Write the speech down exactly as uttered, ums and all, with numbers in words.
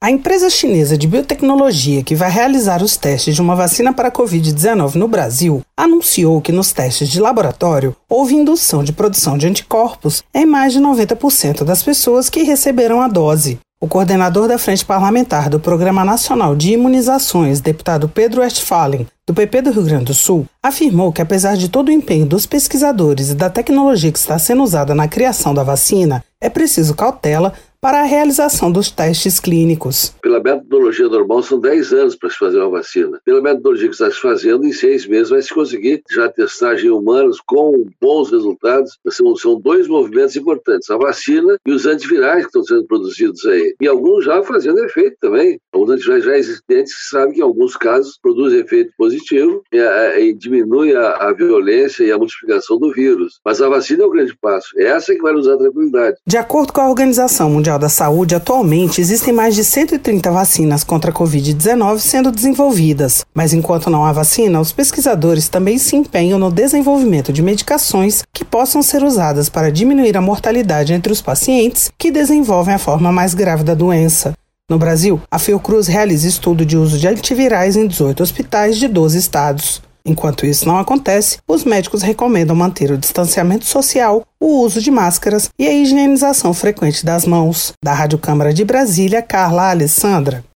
A empresa chinesa de biotecnologia que vai realizar os testes de uma vacina para a covid dezenove no Brasil anunciou que nos testes de laboratório houve indução de produção de anticorpos em mais de noventa por cento das pessoas que receberam a dose. O coordenador da Frente Parlamentar do Programa Nacional de Imunizações, deputado Pedro Westphalen, do P P do Rio Grande do Sul, afirmou que apesar de todo o empenho dos pesquisadores e da tecnologia que está sendo usada na criação da vacina, é preciso cautela para a realização dos testes clínicos. Pela metodologia normal, são dez anos para se fazer uma vacina. Pela metodologia que está se fazendo, em seis meses vai se conseguir já testagem em humanos com bons resultados. São, são dois movimentos importantes, a vacina e os antivirais que estão sendo produzidos aí. E alguns já fazendo efeito também. Alguns antivirais já existentes que sabem que em alguns casos produzem efeito positivo e, a, e diminui a, a violência e a multiplicação do vírus. Mas a vacina é o grande passo. É essa que vai nos dar tranquilidade. De acordo com a Organização Mundial da Saúde, atualmente existem mais de cento e trinta vacinas contra a covid dezenove sendo desenvolvidas. Mas enquanto não há vacina, os pesquisadores também se empenham no desenvolvimento de medicações que possam ser usadas para diminuir a mortalidade entre os pacientes que desenvolvem a forma mais grave da doença. No Brasil, a Fiocruz realiza estudo de uso de antivirais em dezoito hospitais de doze estados. Enquanto isso não acontece, os médicos recomendam manter o distanciamento social, o uso de máscaras e a higienização frequente das mãos. Da Rádio Câmara de Brasília, Carla Alessandra.